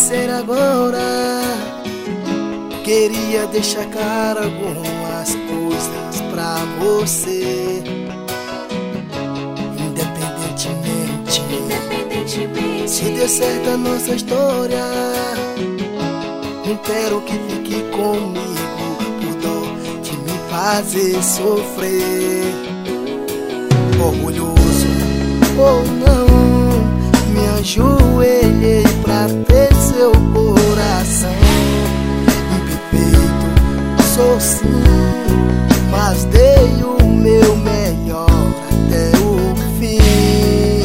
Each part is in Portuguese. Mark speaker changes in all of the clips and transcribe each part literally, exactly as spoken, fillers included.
Speaker 1: sincero agora, queria deixar claro algumas coisas pra você. Independentemente, Independentemente se deu certo a nossa história, não quero que fique comigo por dó de me fazer sofrer. Orgulhoso ou não, me ajoelhei pra ter seu coração. Imperfeito sou sim, mas dei o meu melhor até o fim.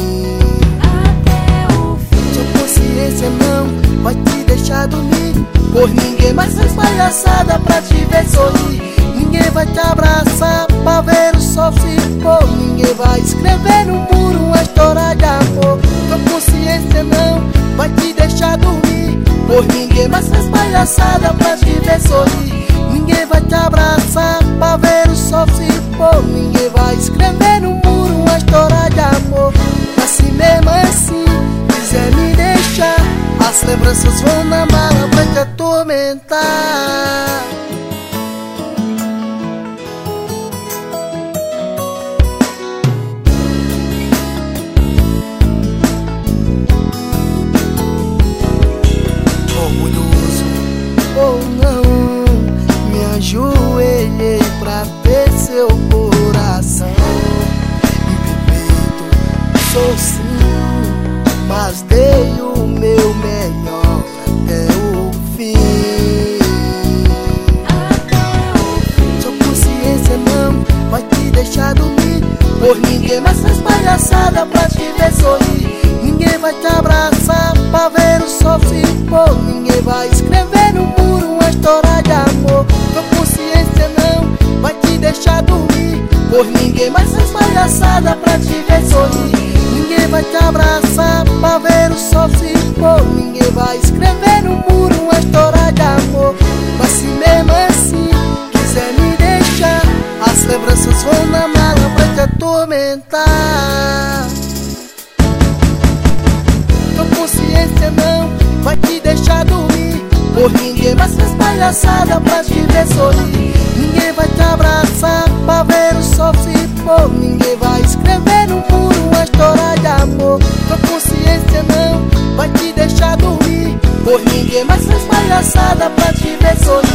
Speaker 2: Até o fim.
Speaker 1: Sua consciência não vai te deixar dormir, por ninguém mais faz palhaçada pra te ver sorrir. Ninguém vai te abraçar pra ver o sol se pôr. Ninguém vai escrever no muro uma história de amor. Tua consciência não vai te deixar dormir, por ninguém mais faz palhaçada pra te ver sorrir. Ninguém vai te abraçar pra ver o sol se pôr. Ninguém vai escrever no muro uma história de amor. Mas se mesmo assim quiser me deixar, as lembranças vão na mala pra te atormentar. Ou não, me ajoelhei pra ter seu coração. Imperfeito sou sim, mas dei o meu melhor até o fim.
Speaker 2: Até o fim.
Speaker 1: Sua consciência não vai te deixar dormir, por ninguém mais faz palhaçada pra te ver sorrir. Ninguém vai te abraçar pra ver o sol se pôr. Ninguém vai escrever no muro uma história de amor. Tua consciência não vai te deixar dormir, por ninguém mais faz palhaçada pra te ver sorrir. Ninguém vai te abraçar pra ver o sol se pôr. Ninguém vai escrever no muro uma história de amor. Mas se mesmo assim quiser me deixar, as lembranças vão na mala pra te atormentar. Tua consciência não vai te deixar dormir, por ninguém mais faz palhaçada pra te ver sorrir. Ninguém vai te abraçar pra ver o sol se pôr. Ninguém vai escrever no muro uma história de amor. Tua consciência não vai te deixar dormir, por ninguém mais faz palhaçada pra te ver sorrir.